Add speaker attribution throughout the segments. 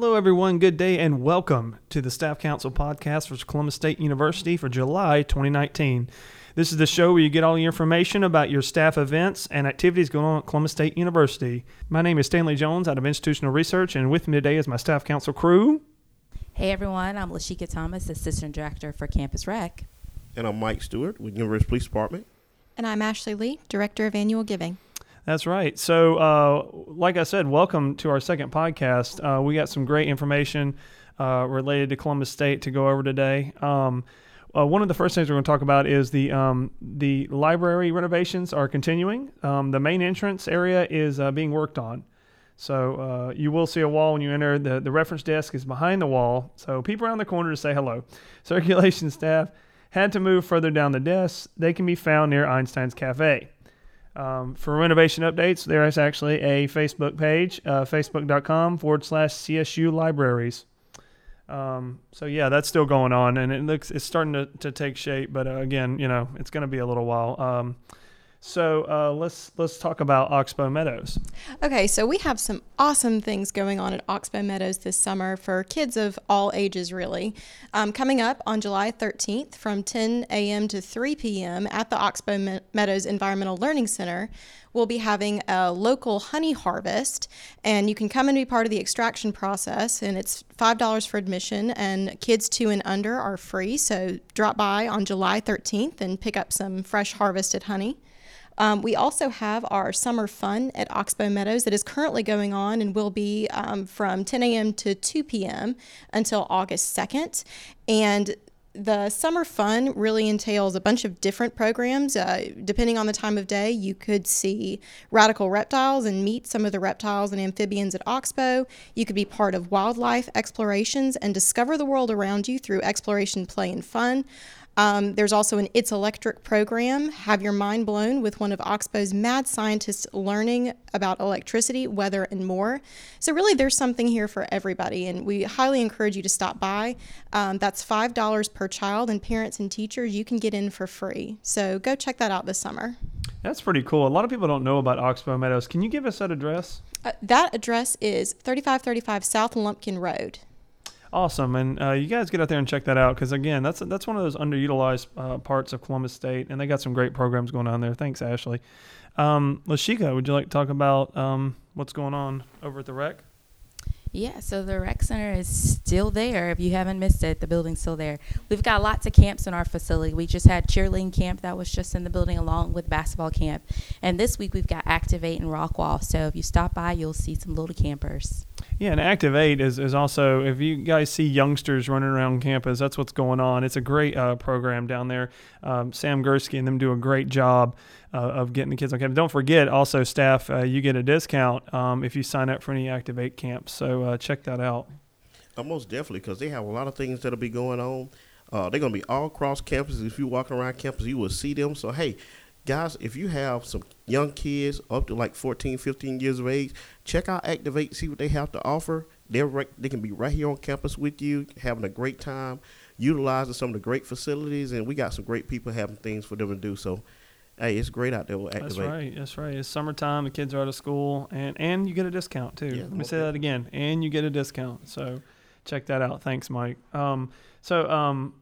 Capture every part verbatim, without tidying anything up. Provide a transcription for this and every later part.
Speaker 1: Hello, everyone. Good day and welcome to the Staff Council podcast for Columbus State University for July twenty nineteen. This is the show where you get all the information about your staff events and activities going on at Columbus State University. My name is Stanley Jones out of Institutional Research, and with me today is my Staff Council crew.
Speaker 2: Hey, everyone. I'm Lashika Thomas, Assistant Director for Campus Rec.
Speaker 3: And I'm Mike Stewart with University Police Department.
Speaker 4: And I'm Ashley Lee, Director of Annual Giving.
Speaker 1: That's right. So, uh, like I said, welcome to our second podcast. Uh, we got some great information uh, related to Columbus State to go over today. Um, uh, one of the first things we're going to talk about is the um, the library renovations are continuing. Um, the main entrance area is uh, being worked on. So uh, you will see a wall when you enter. The, the reference desk is behind the wall, so peep around the corner to say hello. Circulation staff had to move further down the desk. They can be found near Einstein's Cafe. Um, for renovation updates, there is actually a Facebook page, uh, facebook.com forward slash CSU libraries. Um, so yeah, that's still going on, and it looks it's starting to, to take shape. But uh, again, you know, it's going to be a little while. Um, so uh, let's let's talk about Oxbow Meadows.
Speaker 4: Okay, so we have some awesome things going on at Oxbow Meadows this summer for kids of all ages, really. Um, coming up on July thirteenth from ten a.m. to three p.m. at the Oxbow Me- Meadows Environmental Learning Center, we'll be having a local honey harvest, and you can come and be part of the extraction process, and it's five dollars for admission, and kids two and under are free, so drop by on July thirteenth and pick up some fresh harvested honey. Um, we also have our summer fun at Oxbow Meadows that is currently going on and will be um, from ten a.m. to two p.m. until August second. And the summer fun really entails a bunch of different programs. Uh, depending on the time of day, you could see radical reptiles and meet some of the reptiles and amphibians at Oxbow. You could be part of wildlife explorations and discover the world around you through exploration, play, and fun. Um, there's also an It's Electric program. Have your mind blown with one of Oxbow's mad scientists learning about electricity, weather, and more. So really, there's something here for everybody, and we highly encourage you to stop by. Um, that's five dollars per child, and parents and teachers, you can get in for free. So go check that out this summer.
Speaker 1: That's pretty cool. A lot of people don't know about Oxbow Meadows. Can you give us that address?
Speaker 4: Uh, that address is thirty-five thirty-five South Lumpkin Road.
Speaker 1: Awesome, and uh, you guys get out there and check that out, because again, that's that's one of those underutilized uh, parts of Columbus State, and they got some great programs going on there. Thanks, Ashley. Um, Lashika, would you like to talk about um, what's going on over at the rec?
Speaker 2: Yeah, so the rec center is still there. If you haven't missed it, the building's still there. We've got lots of camps in our facility. We just had cheerleading camp that was just in the building along with basketball camp. And this week we've got Activate and Rockwall. So if you stop by, you'll see some little campers.
Speaker 1: Yeah, and Activate is, is also, if you guys see youngsters running around campus, that's what's going on. It's a great uh, program down there. Um, Sam Gursky and them do a great job uh, of getting the kids on campus. Don't forget, also, staff, uh, you get a discount um, if you sign up for any Activate camps. So uh, check that out.
Speaker 3: Uh, most definitely, because they have a lot of things that'll be going on. Uh, they're going to be all across campus. If you're walking around campus, you will see them. So, hey, guys, if you have some young kids up to like fourteen, fifteen years of age, check out Activate, see what they have to offer. They're right, they can be right here on campus with you, having a great time, utilizing some of the great facilities, and we got some great people having things for them to do. So, hey, it's great out there with Activate.
Speaker 1: That's right. That's right. It's summertime. The kids are out of school, and, and you get a discount, too.
Speaker 3: Yeah,
Speaker 1: Let me say that again. And you get a discount. So check that out. Thanks, Mike. Um, so, um,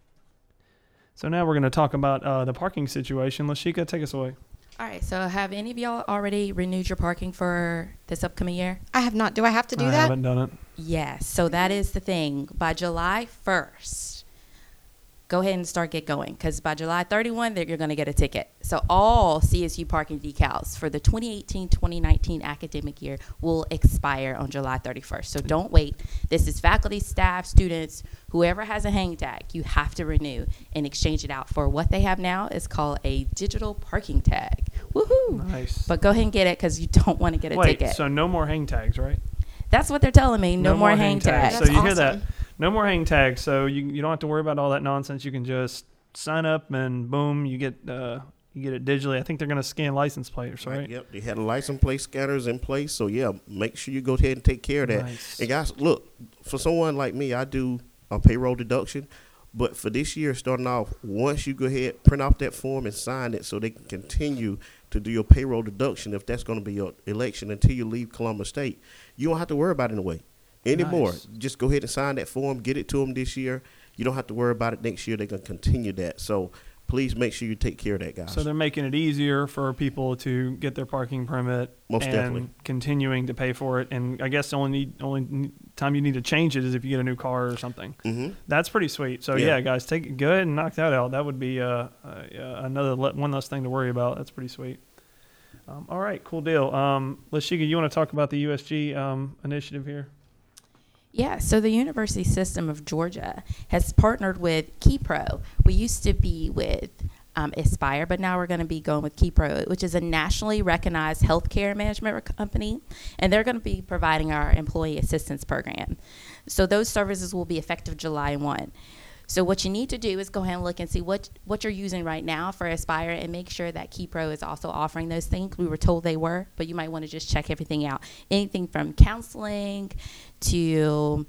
Speaker 1: so now we're going to talk about uh, the parking situation. Lashika, take us away.
Speaker 2: All right, so have any of y'all already renewed your parking for this upcoming year?
Speaker 4: I have not. Do I have to do
Speaker 1: I
Speaker 4: that?
Speaker 1: I haven't done it.
Speaker 2: Yes, so that is the thing. By July first, go ahead and start get going, because by July thirty-first, you're going to get a ticket. So all C S U parking decals for the twenty eighteen twenty nineteen academic year will expire on July thirty-first. So don't wait. This is faculty, staff, students, whoever has a hang tag, you have to renew and exchange it out for what they have now is called a digital parking tag. Woohoo!
Speaker 1: Nice.
Speaker 2: But go ahead and get it, because you don't want to get a
Speaker 1: Wait,
Speaker 2: ticket.
Speaker 1: so no more hang tags, right?
Speaker 2: That's what they're telling me. No, more, hang tags.
Speaker 1: So you
Speaker 4: That's
Speaker 1: hear that?
Speaker 4: awesome.
Speaker 1: No more hang tags. So you you don't have to worry about all that nonsense. You can just sign up and boom, you get uh, you get it digitally. I think they're going to scan license plates, right?
Speaker 3: Right, yep, they had license plate scanners in place. So, yeah, make sure you go ahead and take care of that.
Speaker 1: Nice.
Speaker 3: And, guys, look, for someone like me, I do a payroll deduction. But for this year, starting off, once you go ahead, print off that form and sign it so they can continue to do your payroll deduction if that's going to be your election until you leave Columbus State. You don't have to worry about it anyway. anymore.
Speaker 1: Nice.
Speaker 3: Just go ahead and sign that form. Get it to them this year. You don't have to worry about it next year. They're going to continue that. So please make sure you take care of that, guys.
Speaker 1: So they're making it easier for people to get their parking permit.
Speaker 3: Most
Speaker 1: and
Speaker 3: definitely.
Speaker 1: continuing to pay for it. And I guess the only need, only time you need to change it is if you get a new car or something.
Speaker 3: Mm-hmm.
Speaker 1: That's pretty sweet. So
Speaker 3: Yeah.
Speaker 1: yeah, guys, take go ahead and knock that out. That would be uh, uh, another le- one less thing to worry about. That's pretty sweet. Um, all right, cool deal. Um, Lashika, you want to talk about the U S G um, initiative here?
Speaker 2: Yeah, so the University System of Georgia has partnered with KeyPro. We used to be with um, Aspire, but now we're going to be going with KeyPro, which is a nationally recognized healthcare management rec- company, and they're going to be providing our employee assistance program. So those services will be effective July first. So what you need to do is go ahead and look and see what, what you're using right now for Aspire and make sure that KeyPro is also offering those things. We were told they were, but you might want to just check everything out. Anything from counseling to,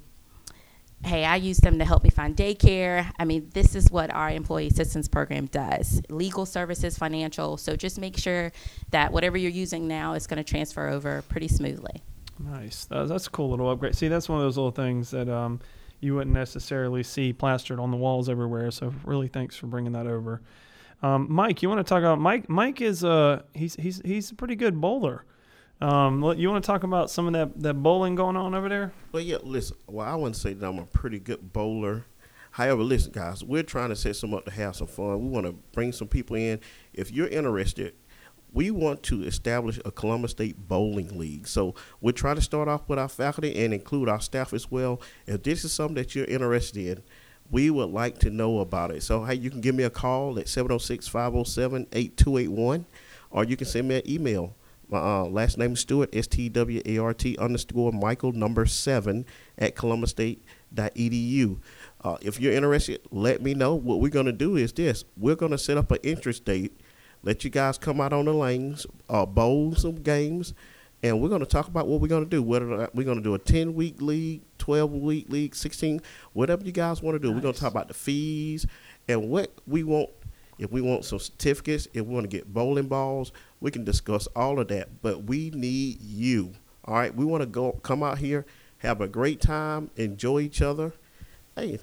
Speaker 2: hey, I use them to help me find daycare. I mean, this is what our employee assistance program does. Legal services, financial. So just make sure that whatever you're using now is going to transfer over pretty smoothly.
Speaker 1: Nice. That, that's a cool little upgrade. See, that's one of those little things that um, you wouldn't necessarily see plastered on the walls everywhere. So really, thanks for bringing that over. Um, Mike, you want to talk about Mike? Mike is uh he's he's he's a pretty good bowler. Um, you want to talk about some of that, that bowling going on over there?
Speaker 3: Well, yeah, listen, well, I wouldn't say that I'm a pretty good bowler. However, listen, guys, we're trying to set some up to have some fun. We want to bring some people in. If you're interested, we want to establish a Columbus State Bowling League. So we're trying to start off with our faculty and include our staff as well. If this is something that you're interested in, we would like to know about it. So, hey, you can give me a call at seven oh six, five oh seven, eight two eight one, or you can send me an email. My uh, last name is Stewart, S T W A R T underscore Michael number seven at columbus state dot e d u. Uh, if you're interested, let me know. What we're going to do is this. We're going to set up an interest date, let you guys come out on the lanes, uh, bowl some games, and we're going to talk about what we're going to do. Whether we're going to do a ten-week league, twelve-week league, sixteen, whatever you guys want to do. Nice. We're going to talk about the fees and what we want. If we want some certificates, if we want to get bowling balls, we can discuss all of that. But we need you. All right, we want to go come out here, have a great time, enjoy each other. Hey,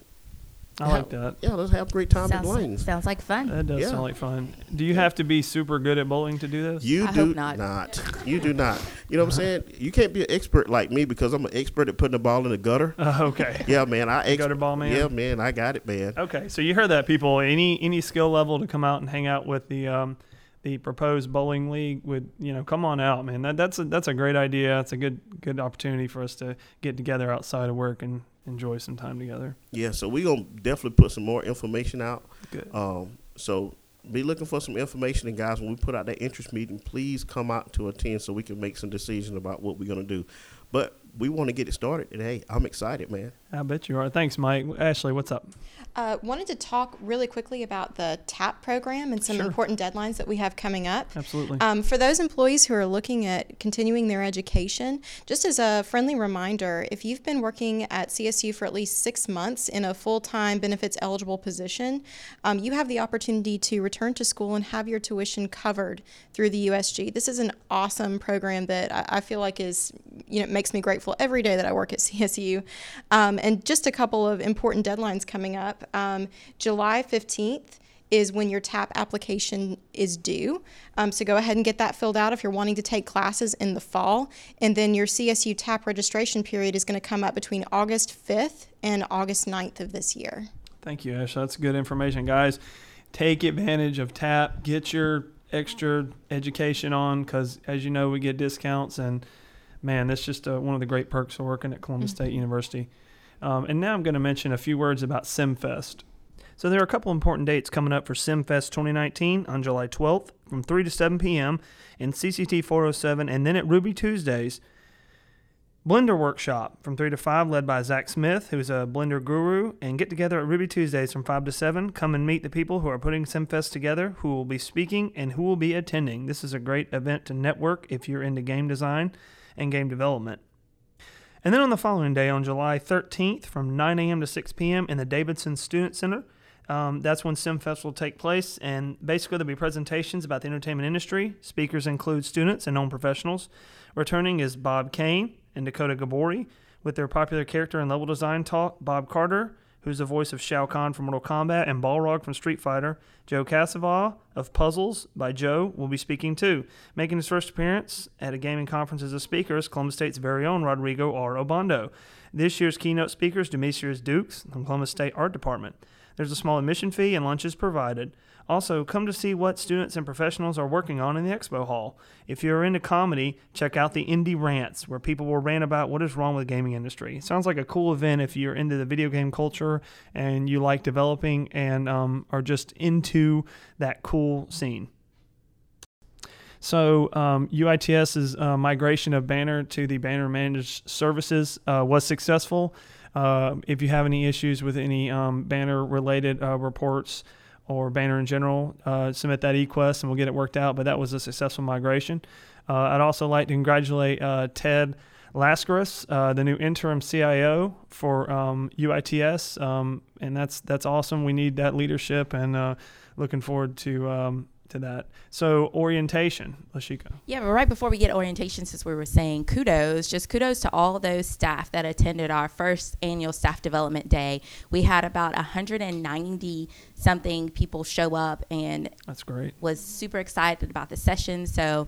Speaker 1: I
Speaker 3: have,
Speaker 1: like that.
Speaker 3: Yeah, let's have a great time
Speaker 2: Sounds
Speaker 3: in the lanes.
Speaker 2: like, sounds like fun.
Speaker 1: That does
Speaker 3: Yeah.
Speaker 1: sound like fun. Do you have to be super good at bowling to do this?
Speaker 3: You
Speaker 2: I
Speaker 3: do
Speaker 2: hope not.
Speaker 3: not. You do not. You know what I'm saying? You can't be an expert like me because I'm an expert at putting the ball in the gutter.
Speaker 1: Uh, okay.
Speaker 3: Yeah, man. I ex-
Speaker 1: Gutter ball man?
Speaker 3: Yeah, man. I got it, man.
Speaker 1: Okay, so you heard that, people. Any any skill level to come out and hang out with the um, the proposed bowling league, would you know, come on out, man. That that's a that's a great idea. It's a good good opportunity for us to get together outside of work and enjoy some time together.
Speaker 3: Yeah, so we're going to definitely put some more information out.
Speaker 1: Good.
Speaker 3: Um, so be looking for some information. And, guys, when we put out that interest meeting, please come out to attend so we can make some decisions about what we're going to do. But we want to get it started. And, hey, I'm excited, man.
Speaker 1: I bet you are. Thanks, Mike. Ashley, what's up?
Speaker 4: Uh, wanted to talk really quickly about the TAP program and some
Speaker 1: Sure.
Speaker 4: important deadlines that we have coming up.
Speaker 1: Absolutely.
Speaker 4: Um, for those employees who are looking at continuing their education, just as a friendly reminder, if you've been working at C S U for at least six months in a full-time benefits eligible position, um, you have the opportunity to return to school and have your tuition covered through the U S G. This is an awesome program that I, I feel like is, you know, makes me grateful every day that I work at C S U. Um, and just a couple of important deadlines coming up. Um, July fifteenth is when your TAP application is due. Um, so go ahead and get that filled out if you're wanting to take classes in the fall. And then your C S U TAP registration period is going to come up between August fifth and August ninth of this year.
Speaker 1: Thank you, Ash. That's good information, guys. Take advantage of TAP. Get your extra education on because, as you know, we get discounts. And, man, that's just uh, one of the great perks of working at Columbus mm-hmm. State University. Um, and now I'm going to mention a few words about SimFest. So there are a couple important dates coming up for SimFest twenty nineteen on July twelfth from three to seven p.m. in C C T four oh seven, and then at Ruby Tuesdays. Blender Workshop from three to five, led by Zach Smith, who's a Blender guru, and get together at Ruby Tuesdays from five to seven. Come and meet the people who are putting SimFest together, who will be speaking, and who will be attending. This is a great event to network if you're into game design and game development. And then on the following day, on July thirteenth, from nine a.m. to six p.m. in the Davidson Student Center, um, that's when SimFest will take place. And basically, there'll be presentations about the entertainment industry. Speakers include students and known professionals. Returning is Bob Kane and Dakota Gabori, with their popular character and level design talk, Bob Carter, who's the voice of Shao Kahn from Mortal Kombat, and Balrog from Street Fighter. Joe Casava of Puzzles by Joe will be speaking too. Making his first appearance at a gaming conference as a speaker is Columbus State's very own Rodrigo R. Obando. This year's keynote speakers, Demetrius Dukes from Columbus State Art Department. There's a small admission fee and lunch is provided. Also, come to see what students and professionals are working on in the expo hall. If you're into comedy, check out the Indie Rants, where people will rant about what is wrong with the gaming industry. It sounds like a cool event if you're into the video game culture and you like developing and um, are just into that cool scene. So um, UITS's uh, migration of Banner to the Banner Managed Services uh, was successful. Uh, if you have any issues with any um, Banner-related uh, reports or Banner in general, uh, submit that e-quest and we'll get it worked out. But that was a successful migration. Uh, I'd also like to congratulate uh, Ted Lascaris, uh, the new interim C I O for um, U I T S, um, and that's that's awesome. We need that leadership, and uh, looking forward to um, to that. So orientation, Lashika.
Speaker 2: Yeah, but right before we get orientation, since we were saying kudos, just kudos to all those staff that attended our first annual staff development day. We had about one hundred ninety something people show up, and
Speaker 1: that's great.
Speaker 2: Was super excited about the session. So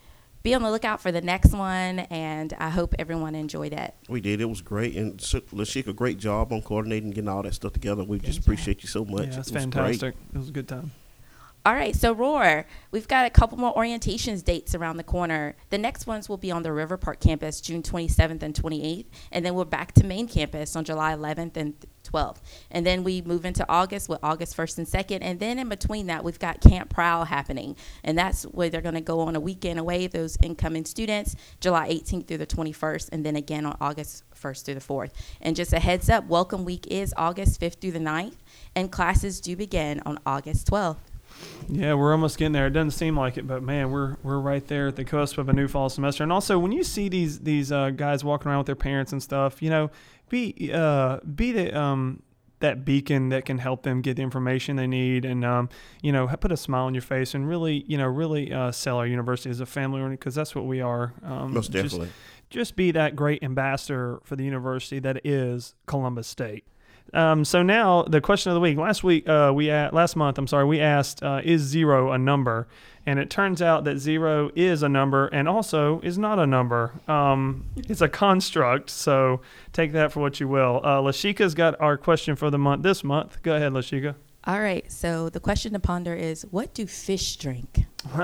Speaker 2: be on the lookout for the next one, and I hope everyone enjoyed it.
Speaker 3: We did. It was great. And so, Lashika, great job on coordinating, getting all that stuff together. We just
Speaker 2: Thank
Speaker 3: appreciate you so much.
Speaker 1: Yeah, it's
Speaker 3: it was
Speaker 1: fantastic.
Speaker 3: Great.
Speaker 1: It was a good time.
Speaker 2: All right, so Roar, we've got a couple more orientations dates around the corner. The next ones will be on the River Park campus, June twenty-seventh and twenty-eighth, and then we're back to main campus on July eleventh and twelfth. And then we move into August with August first and second, and then in between that, we've got Camp Prowl happening, and that's where they're going to go on a weekend away, those incoming students, July eighteenth through the twenty-first, and then again on August first through the fourth. And just a heads up, Welcome Week is August fifth through the ninth, and classes do begin on August twelfth.
Speaker 1: Yeah, we're almost getting there. It doesn't seem like it, but man, we're we're right there at the cusp of a new fall semester. And also, when you see these these uh, guys walking around with their parents and stuff, you know, be uh, be the um, that beacon that can help them get the information they need, and um, you know, put a smile on your face, and really, you know, really uh, sell our university as a family, because that's what we are. Um,
Speaker 3: Most definitely.
Speaker 1: Just, just be that great ambassador for the university that is Columbus State. Um, so now the question of the week. Last week, uh, we a- last month, I'm sorry, we asked, uh, is zero a number? And it turns out that zero is a number, and also is not a number. Um, it's a construct. So take that for what you will. Uh, Lashika's got our question for the month this month. Go ahead, Lashika.
Speaker 2: All right, so the question to ponder is, what do fish drink?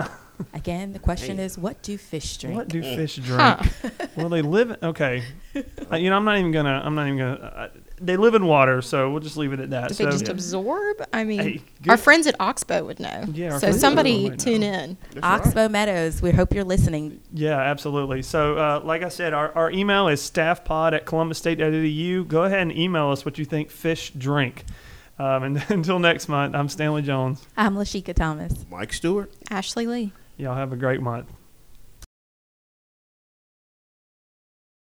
Speaker 2: Again, the question
Speaker 3: Hey.
Speaker 2: is, what do fish drink?
Speaker 1: What do fish drink? Well, they live. Okay, uh, you know, I'm not even gonna. I'm not even gonna. Uh, they live in water, so we'll just leave it at that.
Speaker 4: Do
Speaker 1: so,
Speaker 4: they just
Speaker 3: Yeah.
Speaker 4: absorb? I mean,
Speaker 1: Hey,
Speaker 4: our
Speaker 1: good-
Speaker 4: friends at Oxbow would know.
Speaker 1: Yeah, our
Speaker 4: So
Speaker 1: friends at
Speaker 4: somebody
Speaker 1: Oxbow might
Speaker 4: tune
Speaker 1: know.
Speaker 4: in.
Speaker 3: That's right.
Speaker 2: Oxbow Meadows, we hope you're listening.
Speaker 1: Yeah, absolutely. So, uh, like I said, our, our email is staffpod at columbus state dot e d u. Go ahead and email us what you think fish drink. Um, and until next month, I'm Stanley Jones.
Speaker 2: I'm Lashika Thomas.
Speaker 3: Mike Stewart.
Speaker 4: Ashley Lee.
Speaker 1: Y'all have a great month.